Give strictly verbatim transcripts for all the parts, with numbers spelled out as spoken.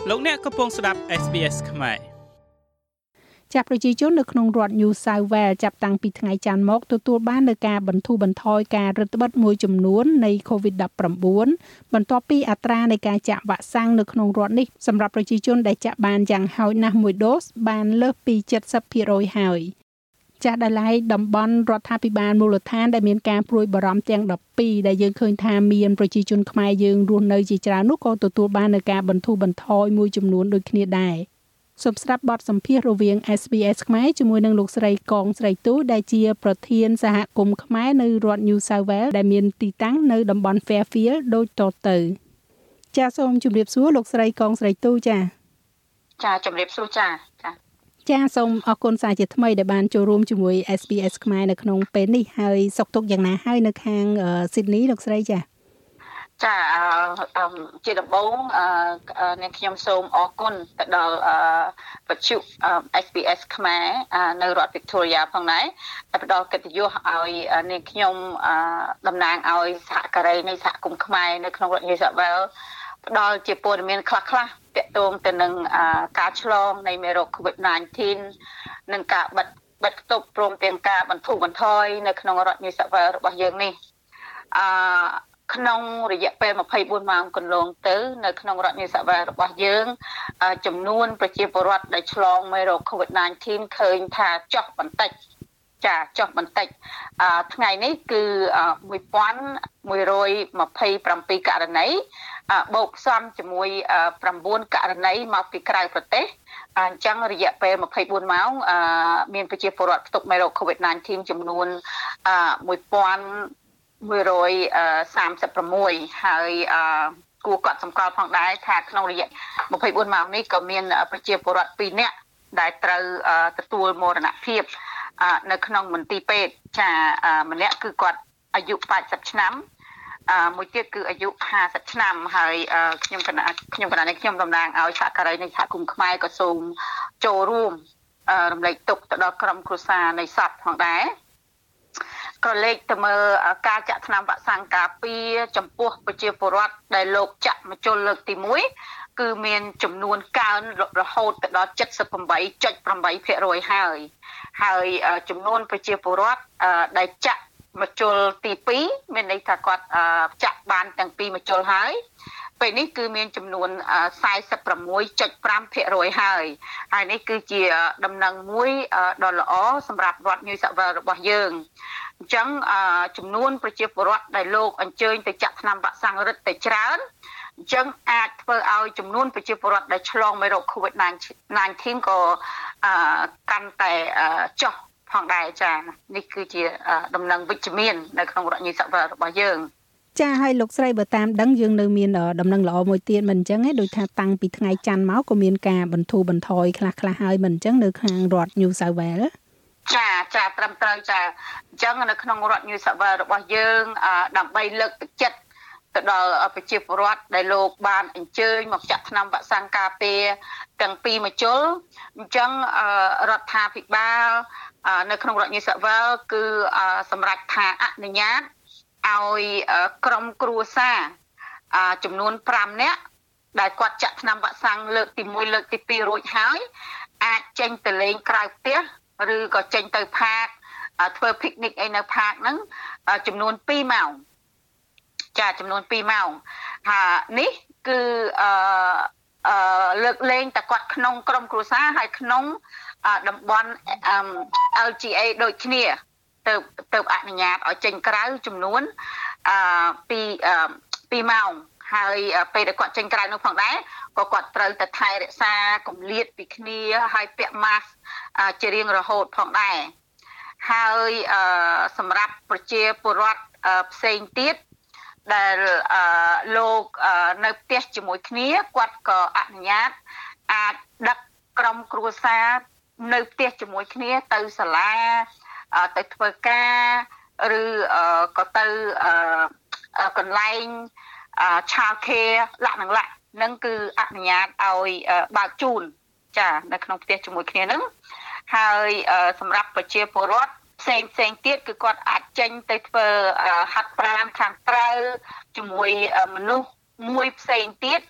លោកអ្នកកំពុងស្ដាប់ เอส บี เอส ខ្មែរចាប់ប្រជាជននៅក្នុងរដ្ឋ New South Wales ចាប់តាំងពីថ្ងៃច័ន្ទមកទទួលបាននូវការបន្ធូរបន្ថយការរឹតបន្តឹងមួយចំនួននៃ COVID ដប់ប្រាំបួន បន្ទាប់ពីអត្រានៃការចាក់វ៉ាក់សាំងនៅក្នុងរដ្ឋនេះសម្រាប់ប្រជាជនដែលចាក់បានយ៉ាងហោចណាស់មួយដូសបានលើសពី เจ็ดสิบเปอร์เซ็นต์ ហើយចាស់ដែលឡៃតំបន់រដ្ឋាភិបាលមូលដ្ឋានដែលមានការព្រួយបារម្ភទាំងដប់ពីរដែលយើងឃើញថាមានប្រជាជនខ្មែរយើងរស់នៅជាច្រើននោះក៏ទទួលបាននូវការបន្ធូរបន្ថយមួយចំនួនដូចគ្នាដែរសូមស្ដាប់បទសម្ភាសន៍រវាង เอส บี เอส ខ្មែរជាមួយនឹងលោកស្រីកងស្រីទូដែលជាប្រធានសហគមន៍ខ្មែរនៅរដ្ឋ New South Wales ដែលមានទីតាំងនៅតំបន់ Fairfield ដូចតទៅចាសសូមជម្រាបសួរលោកស្រីកងស្រីទូចាចាជម្រាបសួរចាចាចាសូមអរគុណសាជាថ្មីដែលបានចូលរួមជាមួយ เอส บี เอส ខ្មែរនៅក្នុងពេលនេះហើយសុខទុក្ខយ៉ាងណាហើយនៅខាង Sydney លោកស្រីចាចាជាដំបូងអ្នកខ្ញុំសូមអរគុណទៅដល់វិទ្យុ เอส บี เอส ខ្មែរនៅរដ្ឋ Victoria ផងដែរដែលផ្ដល់កិត្តិយសឲ្យអ្នកខ្ញុំតំណាងឲ្យសហការីនៃសហគមន៍ខ្មែរនៅក្នុងរដ្ឋ New South Wales ផ្ដល់ជាព័ត៌មានខ្លះៗទាក់ទងទៅនឹងការឆ្លងនៃមេរោគ COVID ដប់ប្រាំបួន និងការបិទបិទគប់ព្រមទាំងការបន្ធូរបន្ថយនៅក្នុងរដ្ឋ New South Wales របស់យើងនេះអឺក្នុងរយៈពេលម្ភៃបួនម៉ោងកន្លងទៅនៅក្នុងរដ្ឋ New South Wales របស់យើងចំនួនប្រជាពលរដ្ឋដែលឆ្លងមេរោគ COVID ដប់ប្រាំបួន ឃើញថាចុះបន្តិចចាចុះបន្តិចថ្ងៃនេះគឺមួយពាន់មួយរយម្ភៃប្រាំពីរករណីបូកផ្សំជាមួយប្រាំបួនករណីមកពីក្រៅប្រទេសអញ្ចឹងរយៈពេលម្ភៃបួនម៉ោងមានប្រជាពលរដ្ឋផ្ទុកមេរោគ COVID ដប់ប្រាំបួន ចំនួនមួយពាន់មួយរយសាមសិបប្រាំមួយហើយគួរកត់សម្គាល់ផងដែរថាក្នុងរយៈម្ភៃបួនម៉ោងនេះក៏មានប្រជាពលរដ្ឋពីរនាក់ដែលត្រូវទទួលមរណភាពនៅក្នុងមន្ទីរពេទ្យចាម្នាក់គឺគាត់អាយុแปดสิบឆ្នាំមួយទៀតគឺអាយុห้าสิบឆ្នាំហើយខ្ញុំគណៈខ្ញុំគណៈនេះខ្ញុំតំណាងឲ្យសហការីនៃសហគមន៍ខ្មែរក៏សូមចូលរួមរំលែកទុក្ខទៅដល់ក្រុមគ្រួសារនៃសពផងដែរក៏លេខទៅមើលការចាក់ថ្នាំវ៉ាក់សាំងការពារចំពោះប្រជាពលរដ្ឋដែលលោកចាក់មកជុលលើកទីមួយគឺមានចំនួនកើនរហូតទៅដល់ เจ็ดสิบแปดจุดแปดเปอร์เซ็นต์ ហើយហើយចំនួនប្រជាពលរដ្ឋដែលចាក់មកជុលទីពីរមានន័យថាគាត់ចាក់បានទាំងពីរមកជុលហើយពេលនេះគឺមានចំនួន สี่สิบหกจุดห้าเปอร์เซ็นต์ ហើយហើយនេះគឺជាដំណឹងមួយដ៏ល្អសម្រាប់រដ្ឋ New South Wales របស់យើងអញ្ចឹងចំនួនប្រជាពលរដ្ឋដែលលោកអញ្ជើញទៅចាក់ថ្នាំវ៉ាក់សាំងរឹតតែច្រើនអញ្ចឹងអាចធ្វើឲ្យចំនួនប្រជាពលរដ្ឋដែលឆ្លងមេរោគ COVID ដប់ប្រាំបួន ក៏កាន់តែចុះផងដែរចានេះគឺជាដំណឹងវិជ្ជមាននៅក្នុងរដ្ឋ New South Wales របស់យើងចាហើយលោកស្រីបើតាមដឹងយើងនៅមានដំណឹងល្អមួយទៀតមិនអញ្ចឹងទេដូចថាតាំងពីថ្ងៃច័ន្ទមកក៏មានការបន្ធូរបន្ថយខ្លះៗហើយមិនអញ្ចឹងនៅខាងរដ្ឋ New South Wales ចាចាត្រឹមត្រូវចាអញ្ចឹងនៅក្នុងរដ្ឋ New South Wales របស់យើងដើម្បីលើកទឹកចិត្តទៅដល់ប្រជាពលរដ្ឋដែលលោកបានអញ្ជើញមកចាក់ថ្នាំវ៉ាក់សាំងការពារទាំងពីរមកជុលអញ្ចឹងរដ្ឋាភិបាលនៅក្នុងរដ្ឋ New South Wales គឺសម្រាប់ថាអនុញ្ញាតឲ្យក្រុមគ្រួសារចំនួនห้าនាក់ដែលគាត់ចាក់ថ្នាំវ៉ាក់សាំងលើកទីមួយលើកទីពីររួចហើយអាចចេញទៅលេងក្រៅផ្ទះឬក៏ចេញទៅផាកធ្វើ picnic អីនៅផាកហ្នឹងចំនួនពីរម៉ោងចាចំនួនពីរម៉ោងហើយនេះគឺអឺលើកលែងតែគាត់ក្នុងក្រុមគ្រួសារហើយក្នុងតំបន់ แอล จี เอ ដូចគ្នាទៅទៅអនុញ្ញាតឲ្យចេញក្រៅចំនួនអឺពីពីរម៉ោងហើយពេលដែលគាត់ចេញក្រៅនោះផងដែរក៏គាត់ត្រូវតែថែរក្សាគម្លាតពីគ្នាហើយពាក់ម៉ាស់ជារៀងរហូតផងដែរហើយសម្រាប់ប្រជាពលរដ្ឋផ្សេងទៀតដែលលោកនៅផ្ទះជាមួយគ្នាគាត់ក៏អនុញ្ញាតអាចដឹកក្រុមគ្រួសារនៅផ្ទះជាមួយគ្នាទៅសាលាទៅធ្វើការឬក៏ទៅកន្លែង child care លក្ខណៈហ្នឹងគឺអនុញ្ញាតឲ្យបើកជូនចានៅក្នុងផ្ទះជាមួយគ្នាហ្នឹងហើយសម្រាប់ប្រជាពលរដ្ឋផ្សេងផ្សេងទៀតគឺគាត់អាចចេញទៅធ្វើហាត់ប្រាណខាងក្រៅជាមួយមនុស្សមួយផ្សេងទៀត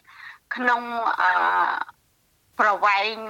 ក្នុងប្រវែង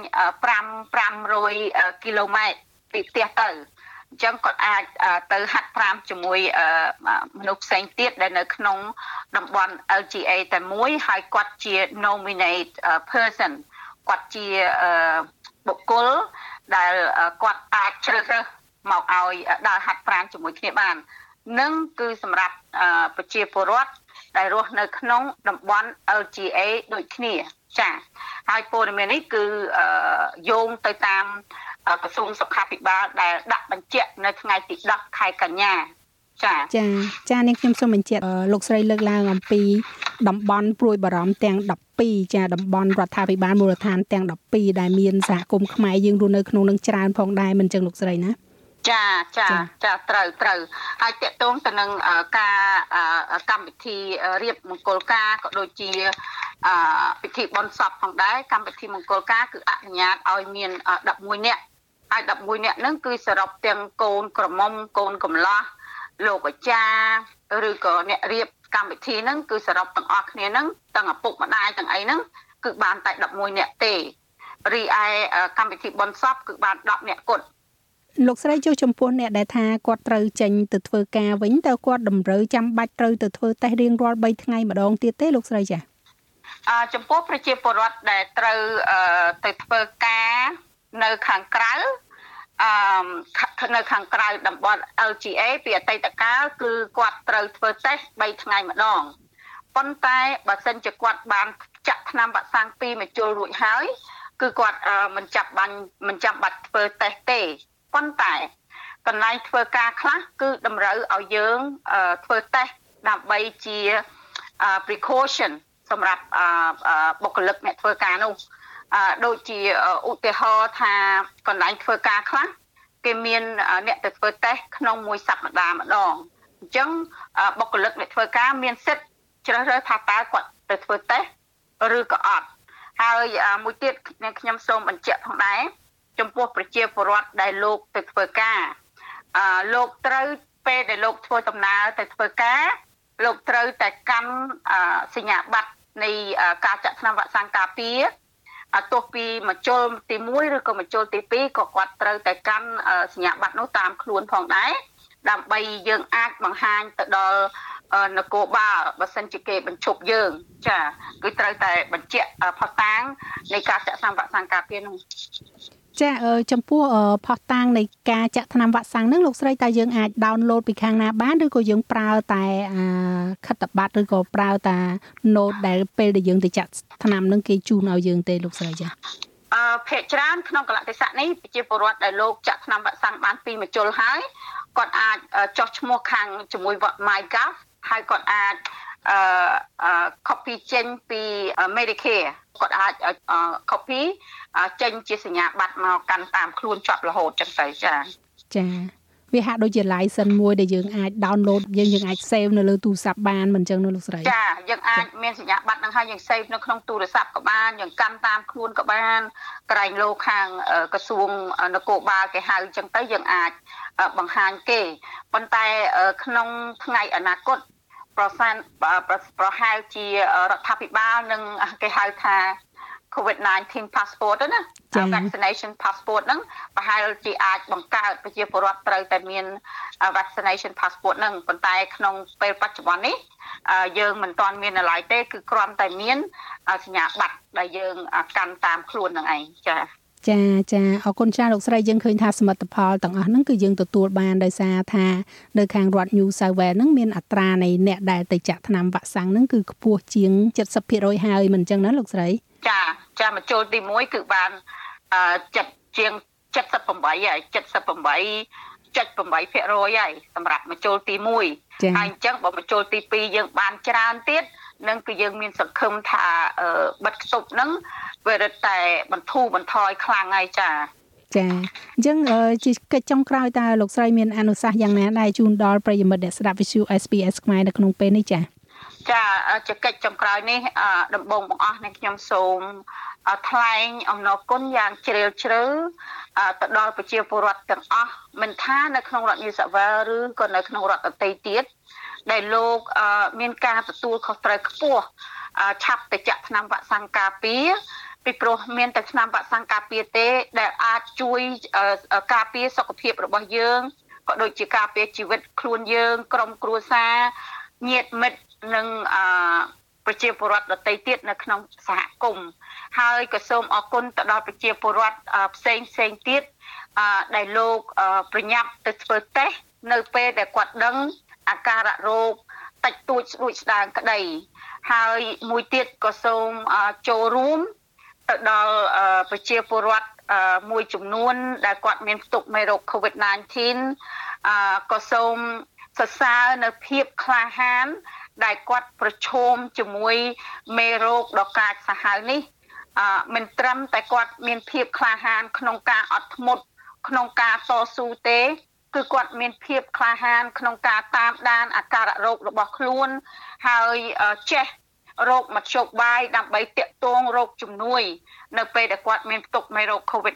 500គីឡូម៉ែត្រពីផ្ទះទៅអញ្ចឹងគាត់អាចទៅហាត់ប្រាណជាមួយមនុស្សផ្សេងទៀតដែលនៅក្នុងតំបន់ แอล จี เอ តែមួយហើយគាត់ជា nominate person គាត់ជាបុគ្គលដែលគាត់អាចជ្រើសរើសមកឲ្យដើរហាត់ប្រាណជាមួយគ្នាបាននឹងគឺសម្រាប់ប្រជាពលរដ្ឋដែលរស់នៅក្នុងតំបន់ แอล จี เอ ដូចគ្នាចា៎ហើយព័ត៌មាននេះគឺយោងទៅតាមក្រសួងសុខាភិបាលដែលដាក់បញ្ជាក់នៅថ្ងៃទីដប់ខែកញ្ញាចា៎ចា៎ចា៎នេះខ្ញុំសូមបញ្ជាក់លោកស្រីលើកឡើងអំពីតំបន់ព្រួយបារម្ភទាំងដប់ពីរចា៎តំបន់រដ្ឋាភិបាលមូលដ្ឋានទាំងដប់ពីរដែលមានសហគមន៍ខ្មែរយើងរស់នៅក្នុងនឹងច្រើនផងដែរមិនចឹងលោកស្រីណាចាចាចាត្រូវត្រូវហើយតកតងទៅនឹងការកម្មវិធីរៀបមង្គលការក៏ដូចជាពិធីបុណ្យសពផងដែរកម្មវិធីមង្គលការគឺអនុញ្ញាតឲ្យមានដប់មួយនាក់ហើយដប់មួយនាក់ហ្នឹងគឺសរុបទាំងកូនក្រមុំកូនកំលោះលោកអាចារ្យឬក៏អ្នករៀបកម្មវិធីហ្នឹងគឺសរុបទាំងអស់គ្នាហ្នឹងទាំងឪពុកម្ដាយទាំងអីហ្នឹងគឺបានតែដប់មួយនាក់ទេរីឯកម្មវិធីបុណ្យសពគឺបានដប់នាក់គត់លោកស្រីចុះចំពោះអ្នកដែលថាគាត់ត្រូវចេញទៅធ្វើការវិញតើគាត់តម្រូវចាំបាច់ត្រូវទៅធ្វើតេស្តរៀងរាល់បីថ្ងៃម្ដងទៀតទេលោកស្រីចា៎អឺចំពោះប្រជាពលរដ្ឋដែលត្រូវទៅធ្វើការនៅខាងក្រៅអឺនៅខាងក្រៅតំបន់ แอล จี เอ ពីអតីតកាលគឺគាត់ត្រូវធ្វើតេស្តបីថ្ងៃម្ដងប៉ុន្តែបើសិនជាគាត់បានចាក់ថ្នាំវ៉ាក់សាំងពីរមកជុលរួចហើយគឺគាត់មិនចាប់បានមិនចាំបាច់ធ្វើតេស្តទេប៉ុន្តែកន្លែងធ្វើការខ្លះគឺតម្រូវឲ្យយើងធ្វើតេស្តដើម្បីជា precaution សម្រាប់បុគ្គលិកអ្នកធ្វើការនោះដូចជាឧទាហរណ៍ថាកន្លែងធ្វើការខ្លះគេមានអ្នកទៅធ្វើតេស្តក្នុងមួយសប្តាហ៍ម្ដងអញ្ចឹងបុគ្គលិកអ្នកធ្វើការមានសិទ្ធិជ្រើសរើសថាតើគាត់ទៅធ្វើតេស្តឬក៏អត់ហើយមួយទៀតខ្ញុំសូមបញ្ជាក់ផងដែរចំពោះប្រជាពលរដ្ឋដែលលោកទៅធ្វើការអឺលោកត្រូវពេលដែលលោកធ្វើដំណើរទៅធ្វើការលោកត្រូវតែកាន់សញ្ញាបត្រនៃការចាក់ថ្នាំវ៉ាក់សាំងការពារទោះពីមកជុលទីមួយឬក៏មកជុលទីពីរក៏គាត់ត្រូវតែកាន់សញ្ញាបត្រនោះតាមខ្លួនផងដែរដើម្បីយើងអាចបង្ហាញទៅដល់នគរបាលបើសិនជាគេបញ្ឈប់យើងចាគឺត្រូវតែបញ្ជាក់ផុសតាងនៃការចាក់ថ្នាំវ៉ាក់សាំងការពារនោះចាចំពោះផុសតាងនៃការចាក់ថ្នាំវ៉ាក់សាំងហ្នឹងលោកស្រីតើយើងអាច download ពីខាងណាបានឬក៏យើងប្រើតែខិត្តប័ណ្ណឬក៏ប្រើតែ note ដែលពេលដែលយើងទៅចាក់ថ្នាំហ្នឹងគេជូនឲ្យយើងទេលោកស្រីចាអឺភាគច្រើនក្នុងកលៈទេសៈនេះប្រជាពលរដ្ឋដែលលោកចាក់ថ្នាំវ៉ាក់សាំងបានពីរមជុលហើយគាត់អាចចុះឈ្មោះខាងជាមួយ MyGov ហើយគាត់អាចអឺ copy ចេញពី Medicare គាត់អាច copy ចេញជាសញ្ញាបត្រមកកាន់តាមខ្លួនជាប់រហូតចឹងទៅចាចាវាហាក់ដូចជា license មួយដែលយើងអាច download យើងយើងអាច save នៅលើទូរស័ព្ទបានមិនចឹងនោះលោកស្រីចាយើងអាចមានសញ្ញាបត្រហ្នឹងហើយយើង save នៅក្នុងទូរស័ព្ទក៏បានយើងកាន់តាមខ្លួនក៏បានក្រែងលោខាងក្រសួងនគរបាលគេហៅចឹងទៅយើងអាចបង្ហាញគេប៉ុន្តែក្នុងថ្ងៃអនាគតប្រសិនប្រហែលជារដ្ឋាភិបាលនឹងគេហៅថា COVID nineteen passport ណា vaccination passport ហ្នឹងប្រហែលជាអាចបង្កើតប្រជាពលរដ្ឋត្រូវតែមាន vaccination passport ហ្នឹងប៉ុន្តែក្នុងពេលបច្ចុប្បន្ននេះយើងមិនទាន់មានឡើយទេគឺគ្រាន់តែមានសញ្ញាបត្រដែលយើងកាន់តាមខ្លួនហ្នឹងឯងចា៎ចាចាអរគុណចាលោកស្រីយើងឃើញថាសមិទ្ធផលទាំងអស់ហ្នឹងគឺយើងទទួលបានដោយសារថានៅខាងរដ្ឋ New South Wales ហ្នឹងមានអត្រានៃអ្នកដែលទៅចាក់ថ្នាំវ៉ាក់សាំងហ្នឹងគឺខ្ពស់ជាងเจ็ดสิบភាគរយ ហើយមិនអញ្ចឹងណាលោកស្រីចាចាមកចូលទីមួយគឺបានអឺចិត្តជាងเจ็ดสิบแปดហើយเจ็ดสิบแปด เจ็ดสิบแปดភាគរយហើយសម្រាប់មកចូលទីមួយហើយអញ្ចឹងបើមកចូលទីពីរយើងបានច្រើនទៀតនឹងគឺយើងមានសង្ឃឹមថាបិទខ្ទប់ហ្នឹងវារត់តែបន្ធូរបន្ថយខ្លាំងហើយចាចាអញ្ចឹងជាកិច្ចចុងក្រោយតើលោកស្រីមានអនុសាសន៍យ៉ាងណាដែរជូនដល់ប្រិយមិត្តអ្នកស្ដាប់ Visual เอส บี เอส ខ្មែរនៅក្នុងពេលនេះចាចាជាកិច្ចចុងក្រោយនេះដំបូងបង្អស់នេះខ្ញុំសូមថ្លែងអំណរគុណយ៉ាងជ្រាលជ្រៅទៅដល់ប្រជាពលរដ្ឋទាំងអស់មិនថានៅក្នុងរដ្ឋ New South Wales ឬក៏នៅក្នុងរដ្ឋដទៃទៀតដែលលោកមានការទទួលខុសត្រូវខ្ពស់ឆាប់ទៅចាក់ថ្នាំវ៉ាក់សាំងការពារពីព្រោះមានតែថ្នាំវ៉ាក់សាំងការពារទេដែលអាចជួយការពារសុខភាពរបស់យើងក៏ដូចជាការពារជីវិតខ្លួនយើងក្រុមគ្រួសារញាតិមិត្តនិងអប្រជាពលរដ្ឋដទៃទៀតនៅក្នុងសហគមន៍ហើយក៏សូមអរគុណទៅដល់ប្រជាពលរដ្ឋផ្សេងផ្សេងទៀតដែលលោកប្រញាប់ទៅធ្វើតេស្តនៅពេលដែលគាត់ដឹងអាការៈរោគតិចតួចស្ដួចស្ដាងក្តីហើយមួយទៀតក៏សូមចូលរួមទៅដល់ប្រជាពលរដ្ឋមួយចំនួនដែលគាត់មានផ្ទុកមេរោគ COVID 19 អឺក៏សូមសរសើរនៅភាពក្លាហានដែលគាត់ប្រឈមជាមួយមេរោគដ៏កាចសាហាវនេះអឺមិនត្រឹមតែគាត់មានភាពក្លាហានក្នុងការអត់ធ្មត់ក្នុងការតស៊ូទេគឺគាត់មានភាពក្លាហានក្នុងការតាមដានអាការៈរោគរបស់ខ្លួនហើយចេះរោគមធ្យោបាយដើម្បីតាក់ទងរោគជំនួយនៅពេលដែលគាត់មានផ្ទុកមេរោគ COVID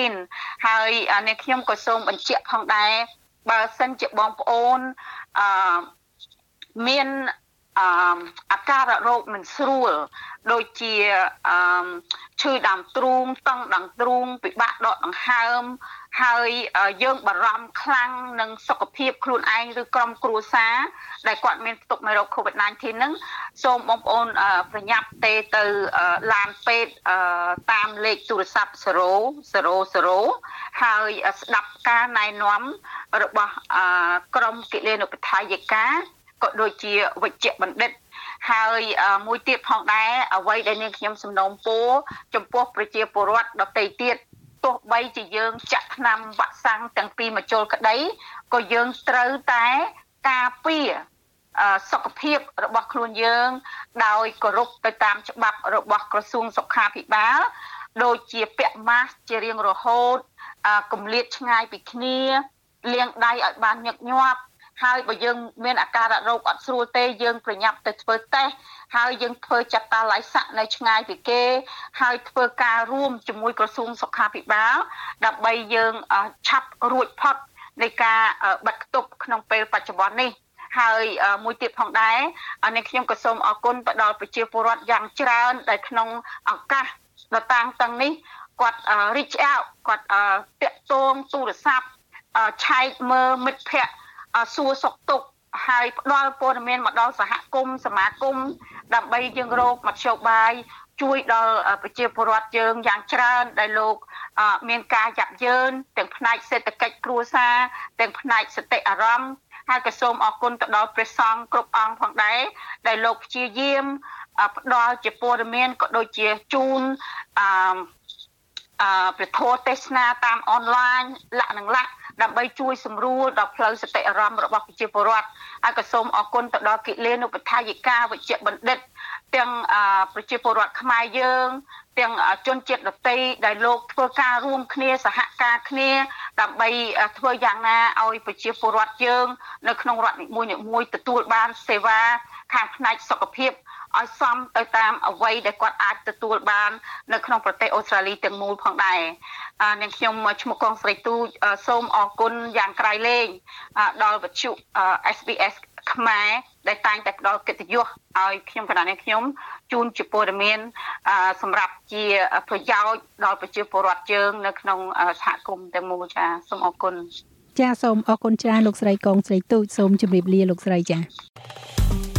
19 ហើយអ្នកខ្ញុំក៏សូមបញ្ជាក់ផងដែរបើសិនជាបងប្អូនអឺមានអឺអាការៈរោគមិនស្រួលដូចជាអឺឈឺដើមទ្រូងតឹងដើមទ្រូងពិបាកដកដង្ហើមហើយយើងបារម្ភខ្លាំងនឹងសុខភាពខ្លួនឯងឬក្រុមគ្រួសារដែលគាត់មានផ្ទុកមេរោគ COVID 19 ហ្នឹងសូមបងប្អូនប្រញាប់ទេទៅឡានពេទ្យតាមលេខទូរស័ព្ទゼロ ゼロ ゼロហើយស្ដាប់ការណែនាំរបស់ក្រុមគិលានុបដ្ឋាយិកាក៏ដូចជាវិជ្ជបណ្ឌិតហើយមួយទៀតផងដែរអ្វីដែលនាងខ្ញុំសំណូមពរចំពោះប្រជាពលរដ្ឋដទៃទៀតទោះបីជាយើងចាក់ថ្នាំវ៉ាក់សាំងទាំងពីរមកចូលក្តីក៏យើងត្រូវតែការពារសុខភាពរបស់ខ្លួនយើងដោយគោរពទៅតាមច្បាប់របស់ក្រសួងសុខាភិបាលដូចជាពាក់ម៉ាស់ជារៀងរហូតកុំលាតឆ្ងាយពីគ្នាលាងដៃឲ្យបានញឹកញាប់ហើយបើយើងមានអាការៈរោគអត់ស្រួលទេយើងប្រញាប់ទៅធ្វើតេស្តហើយយើងធ្វើចាត់តាឡៃស័កនៅឆ្ងាយពីគេហើយធ្វើការរួមជាមួយក្រសួងសុខាភិបាលដើម្បីយើងឆាប់រួចផុតនៃការបិទគប់ក្នុងពេលបច្ចុប្បន្ននេះហើយមួយទៀតផងដែរអ្នកខ្ញុំក៏សូមអរគុណទៅដល់ប្រជាពលរដ្ឋយ៉ាងច្រើនដែលក្នុងឱកាសដ៏តាំងតឹងនេះគាត់ reach out គាត់តាក់ទងទូរស័ព្ទឆែកមើលមិត្តភ័ក្តិសួរសុខទុក្ខហើយផ្ដល់ព័ត៌មានមកដល់សហគមន៍សមាគមដើម្បីយើងរកមធ្យោបាយជួយដល់ប្រជាពលរដ្ឋយើងយ៉ាងច្រើនដែលលោកមានការយ៉ាប់យ៉ឺនទាំងផ្នែកសេដ្ឋកិច្ចគ្រួសារទាំងផ្នែកសតិអារម្មណ៍ហើយក៏សូមអរគុណទៅដល់ព្រះសង្ឃគ្រប់អង្គផងដែរដែលលោកព្យាយាមផ្ដល់ជាព័ត៌មានក៏ដូចជាជូនអឺអឺព្រះធម៌ទេសនាតាមអនឡាញលក្ខណៈលក្ខដើម្បីជួយសម្រួលដល់ផ្លូវសតិអារម្មណ៍របស់ប្រជាពលរដ្ឋហើយក៏សូមអរគុណទៅដល់គិលានុបដ្ឋាយិកាវិជ្ជបណ្ឌិតទាំងប្រជាពលរដ្ឋខ្មែរយើងទាំងជនជាតិដទៃដែលលោកធ្វើការរួមគ្នាសហការគ្នាដើម្បីធ្វើយ៉ាងណាឲ្យប្រជាពលរដ្ឋយើងនៅក្នុងរដ្ឋនីមួយៗទទួលបានសេវាខាងផ្នែកសុខភាពឲ្យសមទៅតាមអ្វីដែលគាត់អាចទទួលបាននៅក្នុងប្រទេសអូស្ត្រាលីទាំងមូលផងដែរនាងខ្ញុំឈ្មោះកងស្រីទូចសូមអរគុណយ៉ាងក្រៃលែងដល់វិទ្យុ เอส บี เอส ខ្មែរដែលតែងតែផ្ដល់កិត្តិយសឲ្យខ្ញុំកណ្ដាលនេះខ្ញុំជូនជាព័ត៌មានសម្រាប់ជាប្រយោជន៍ដល់ប្រជាពលរដ្ឋយើងនៅក្នុងសហគមន៍ទាំងមូលចាសូមអរគុណចាសូមអរគុណច្រើនលោកស្រីកងស្រីទូចសូមជម្រាបលាលោកស្រីចា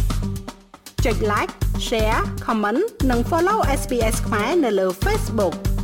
ចុច like share comment និង follow เอส บี เอส ខ្មែរនៅលើ Facebook